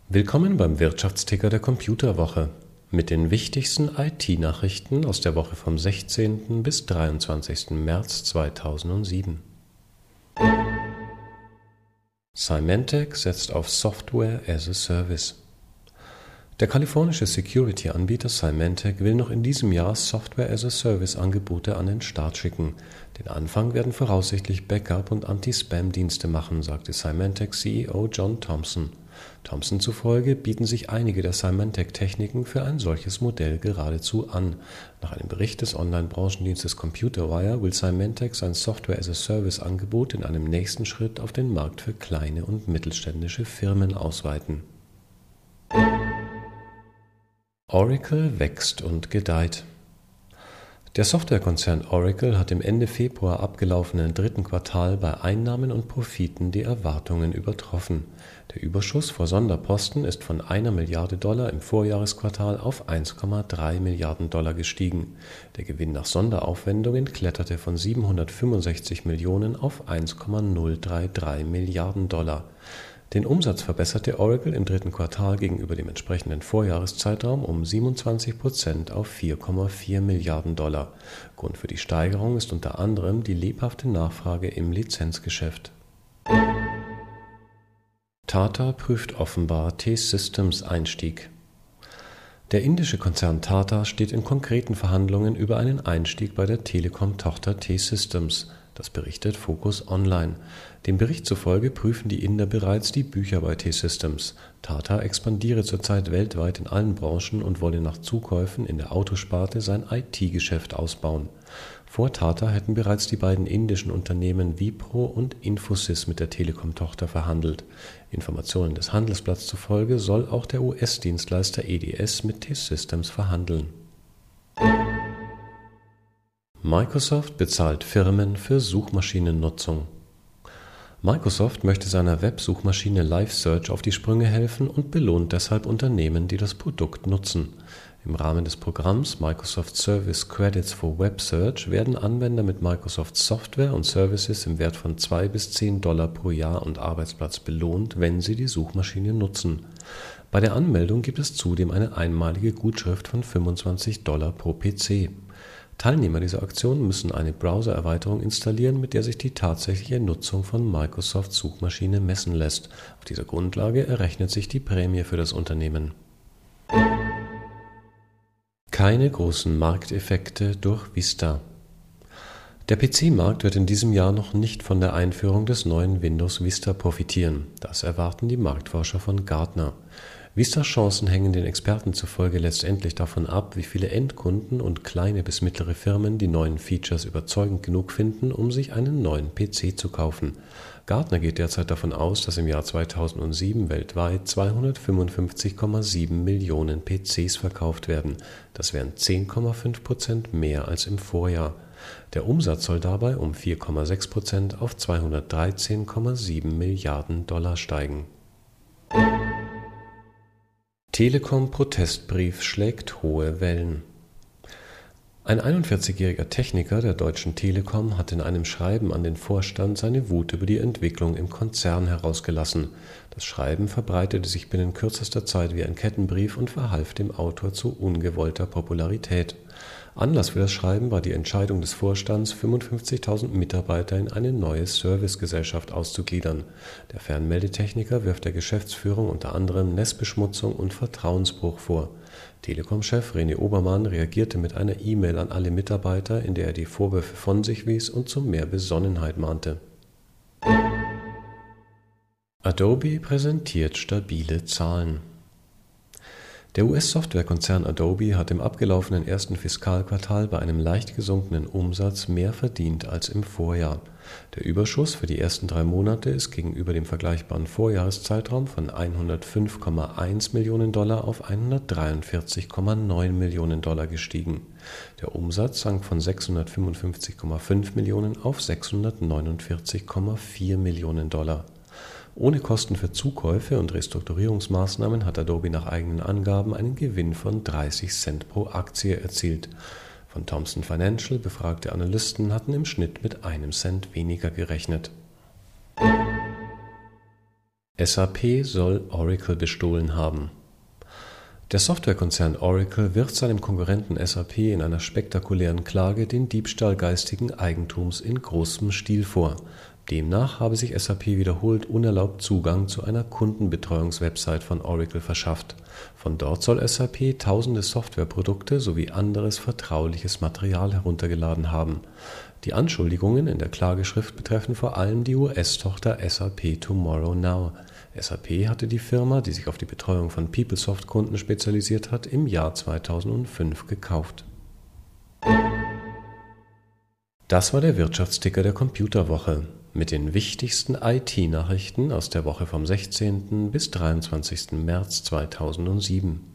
Willkommen beim Wirtschaftsticker der Computerwoche mit den wichtigsten IT-Nachrichten aus der Woche vom 16. bis 23. März 2007. Symantec setzt auf Software as a Service. Der kalifornische Security-Anbieter Symantec will noch in diesem Jahr Software-as-a-Service-Angebote an den Start schicken. Den Anfang werden voraussichtlich Backup- und Anti-Spam-Dienste machen, sagte Symantec-CEO John Thompson. Thompson zufolge bieten sich einige der Symantec-Techniken für ein solches Modell geradezu an. Nach einem Bericht des Online-Branchendienstes Computerwire will Symantec sein Software-as-a-Service-Angebot in einem nächsten Schritt auf den Markt für kleine und mittelständische Firmen ausweiten. Oracle wächst und gedeiht. Der Softwarekonzern Oracle hat im Ende Februar abgelaufenen dritten Quartal bei Einnahmen und Profiten die Erwartungen übertroffen. Der Überschuss vor Sonderposten ist von $1 Milliarde im Vorjahresquartal auf $1,3 Milliarden gestiegen. Der Gewinn nach Sonderaufwendungen kletterte von 765 Millionen auf $1,033 Milliarden. Den Umsatz verbesserte Oracle im dritten Quartal gegenüber dem entsprechenden Vorjahreszeitraum um 27% auf $4,4 Milliarden. Grund für die Steigerung ist unter anderem die lebhafte Nachfrage im Lizenzgeschäft. Tata prüft offenbar T-Systems Einstieg. Der indische Konzern Tata steht in konkreten Verhandlungen über einen Einstieg bei der Telekom-Tochter T-Systems. Das berichtet Focus Online. Dem Bericht zufolge prüfen die Inder bereits die Bücher bei T-Systems. Tata expandiere zurzeit weltweit in allen Branchen und wolle nach Zukäufen in der Autosparte sein IT-Geschäft ausbauen. Vor Tata hätten bereits die beiden indischen Unternehmen Wipro und Infosys mit der Telekom-Tochter verhandelt. Informationen des Handelsblatts zufolge soll auch der US-Dienstleister EDS mit T-Systems verhandeln. Microsoft bezahlt Firmen für Suchmaschinennutzung. Microsoft möchte seiner Websuchmaschine LiveSearch auf die Sprünge helfen und belohnt deshalb Unternehmen, die das Produkt nutzen. Im Rahmen des Programms Microsoft Service Credits for Web Search werden Anwender mit Microsoft Software und Services im Wert von $2 bis $10 pro Jahr und Arbeitsplatz belohnt, wenn sie die Suchmaschine nutzen. Bei der Anmeldung gibt es zudem eine einmalige Gutschrift von $25 pro PC. Teilnehmer dieser Aktion müssen eine Browser-Erweiterung installieren, mit der sich die tatsächliche Nutzung von Microsofts Suchmaschine messen lässt. Auf dieser Grundlage errechnet sich die Prämie für das Unternehmen. Keine großen Markteffekte durch Vista. Der PC-Markt wird in diesem Jahr noch nicht von der Einführung des neuen Windows Vista profitieren. Das erwarten die Marktforscher von Gartner. Vistas Chancen hängen den Experten zufolge letztendlich davon ab, wie viele Endkunden und kleine bis mittlere Firmen die neuen Features überzeugend genug finden, um sich einen neuen PC zu kaufen. Gartner geht derzeit davon aus, dass im Jahr 2007 weltweit 255,7 Millionen PCs verkauft werden. Das wären 10,5% mehr als im Vorjahr. Der Umsatz soll dabei um 4,6% auf $213,7 Milliarden steigen. Telekom-Protestbrief schlägt hohe Wellen. Ein 41-jähriger Techniker der Deutschen Telekom hat in einem Schreiben an den Vorstand seine Wut über die Entwicklung im Konzern herausgelassen. Das Schreiben verbreitete sich binnen kürzester Zeit wie ein Kettenbrief und verhalf dem Autor zu ungewollter Popularität. Anlass für das Schreiben war die Entscheidung des Vorstands, 55.000 Mitarbeiter in eine neue Servicegesellschaft auszugliedern. Der Fernmeldetechniker wirft der Geschäftsführung unter anderem Nestbeschmutzung und Vertrauensbruch vor. Telekom-Chef René Obermann reagierte mit einer E-Mail an alle Mitarbeiter, in der er die Vorwürfe von sich wies und zu mehr Besonnenheit mahnte. Adobe präsentiert stabile Zahlen. Der US-Softwarekonzern Adobe hat im abgelaufenen ersten Fiskalquartal bei einem leicht gesunkenen Umsatz mehr verdient als im Vorjahr. Der Überschuss für die ersten 3 Monate ist gegenüber dem vergleichbaren Vorjahreszeitraum von $105,1 Millionen auf $143,9 Millionen gestiegen. Der Umsatz sank von 655,5 Millionen auf $649,4 Millionen. Ohne Kosten für Zukäufe und Restrukturierungsmaßnahmen hat Adobe nach eigenen Angaben einen Gewinn von 30 Cent pro Aktie erzielt. Von Thomson Financial befragte Analysten hatten im Schnitt mit 1 Cent weniger gerechnet. SAP soll Oracle bestohlen haben. Der Softwarekonzern Oracle wirft seinem Konkurrenten SAP in einer spektakulären Klage den Diebstahl geistigen Eigentums in großem Stil vor. Demnach habe sich SAP wiederholt unerlaubt Zugang zu einer Kundenbetreuungswebsite von Oracle verschafft. Von dort soll SAP tausende Softwareprodukte sowie anderes vertrauliches Material heruntergeladen haben. Die Anschuldigungen in der Klageschrift betreffen vor allem die US-Tochter SAP Tomorrow Now. SAP hatte die Firma, die sich auf die Betreuung von PeopleSoft-Kunden spezialisiert hat, im Jahr 2005 gekauft. Das war der Wirtschaftsticker der Computerwoche mit den wichtigsten IT-Nachrichten aus der Woche vom 16. bis 23. März 2007.